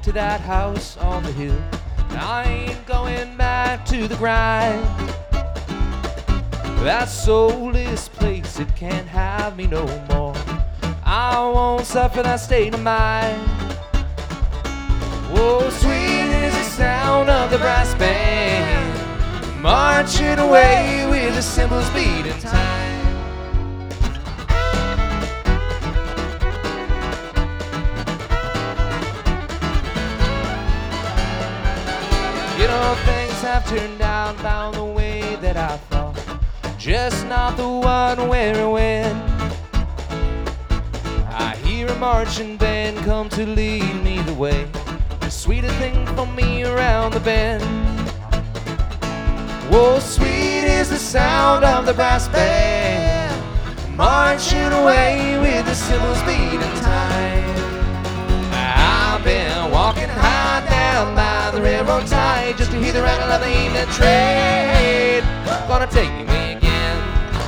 to that house on the hill. I ain't going back to the grind. That soulless place, it can't have me no more. I won't suffer that state of mind. Oh, sweet is the sound of the brass band, marching away with the cymbals beating time. You know, things have turned out about the way that I thought, just not the one where I went. I hear a marching band come to lead me the way, the sweeter thing for me around the bend. Oh, sweet is the sound of the brass band, marching away with the cymbals beating time. I've been walking high down by the railroad tie just to hear the rattle of the evening train. Gonna take me again.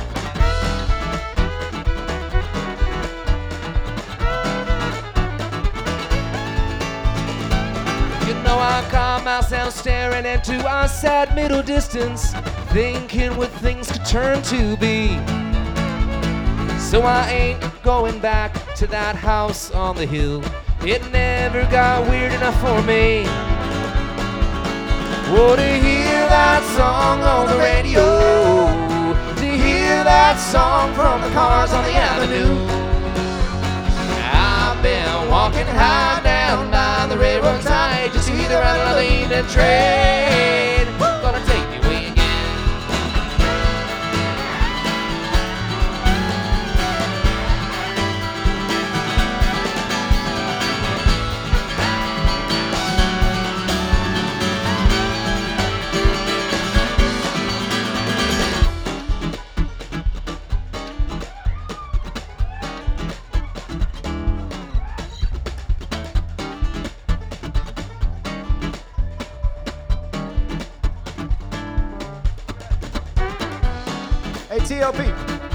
You know, I caught myself staring into our sad middle distance, thinking what things could turn to be. So I ain't going back to that house on the hill. It never got weird enough for me. Oh, to hear that song on the radio, to hear that song from the cars on the avenue. I've been walking high down by the railroad tie just to hear the rattle of the evening train. Gonna take me away again. Hey, TLP.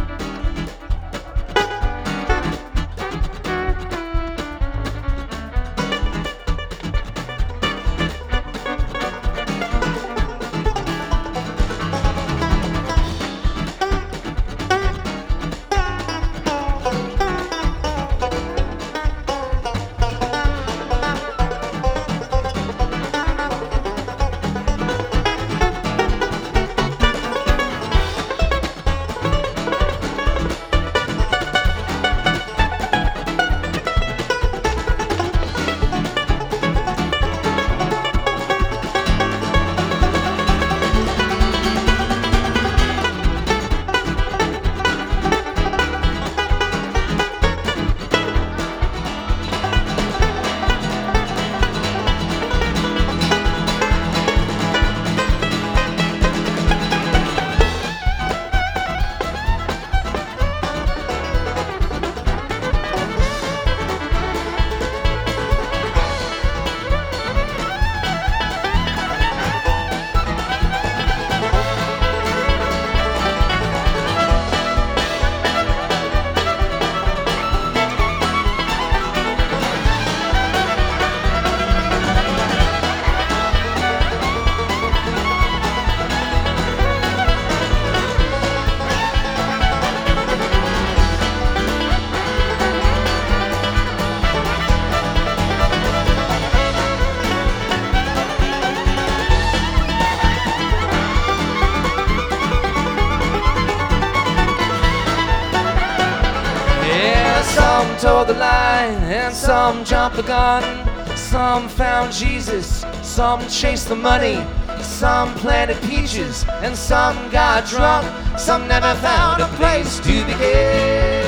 Some towed the line and some jumped the gun. Some found Jesus, some chased the money. Some planted peaches and some got drunk. Some never found a place to begin.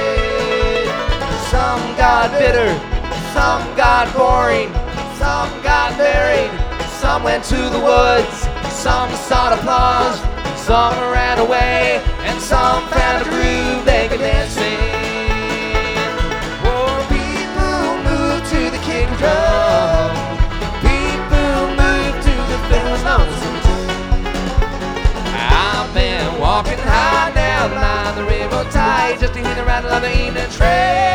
Some got bitter, some got boring, some got married, some went to the woods, some sought applause, some ran away, and some found a groove they could dance in. Drum. People move to the famous lonesome tune. I've been walking high down by the railroad tie just to hear the rattle of the evening train.